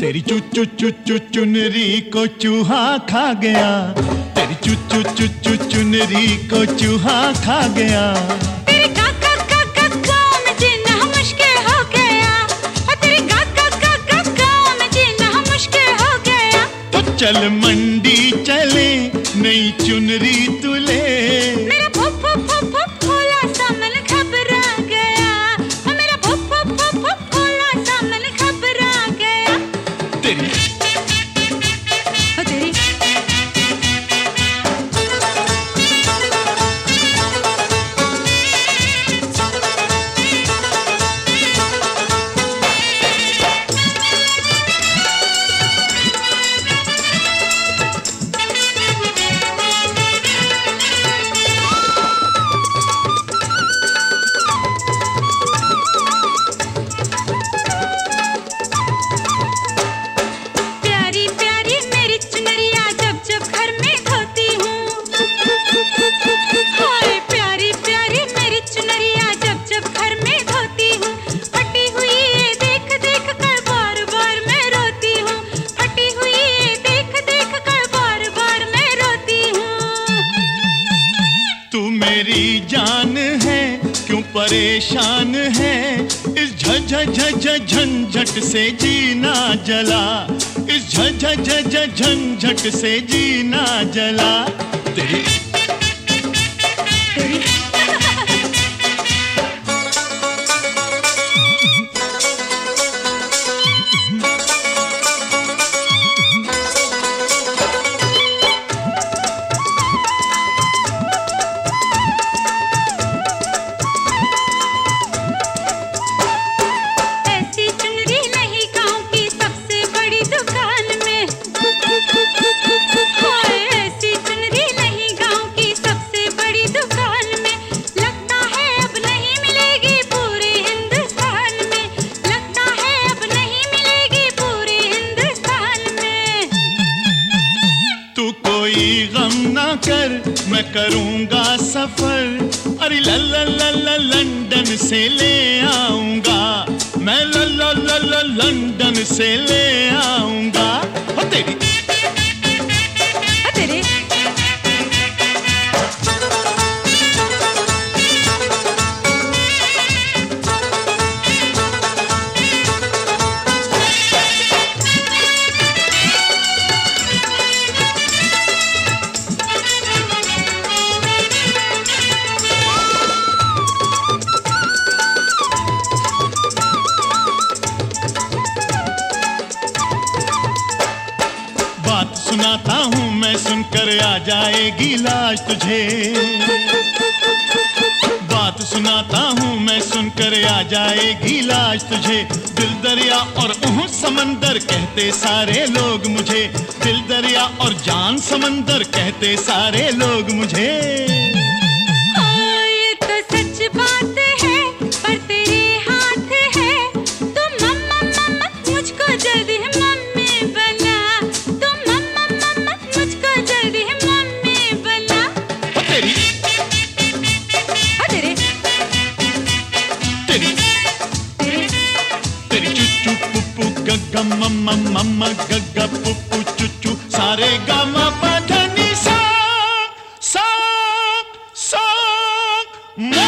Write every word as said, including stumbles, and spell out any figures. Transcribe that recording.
तेरी चू चू चू चू चुनरी को चूहा खा गया, तेरी चू चू चू चू चुनरी को चूहा खा गया। तेरे गा गा गा गा गाँव में जीना मुश्किल हो गया, तेरे गा गा गा गा गाँव में जीना मुश्किल हो गया। तो चल मंडी चले नई चुनरी तू ले। मेरा भो भो भो भो भोला सा मन घबरा गया, मेरा भो भो भो भो भोला सा मन घबरा गया। तेरी ओ तेरी मेरी जान है क्यों परेशान है, इस झ झ झ झ झंझट से जीना जला, इस झ झ झ झ झंझट से जीना जला। तेरी तेरी कोई गम ना कर मैं करूंगा सफर, अरे ला ला ला ला लंदन से ले आऊंगा, मैं ला ला ला ला लंदन से ले आऊंगा। हो तेरी ओ तेरी बात सुनाता हूँ मैं सुनकर आ जाएगी लाज तुझे, बात सुनाता हूँ मैं सुनकर आ जाएगी लाज तुझे। दिल दरिया और ऊह समंदर कहते सारे लोग मुझे, दिल दरिया और जान समंदर कहते सारे लोग मुझे। ये तो सच बात है पर तेरे हाथ है, तुम मम्मा मम्मा मुझको जल्दी मम्मी बना, तुम मम्मा मम्मा मुझको जल्दी मम्मी बना। हो तेरी ओ तेरी तेरी तेरी तेरी चुचू पुप्पू गग्गा मम्मा मम्मा गग्गा पुप्पू चुचू सारे गामा पधनी सा सा सा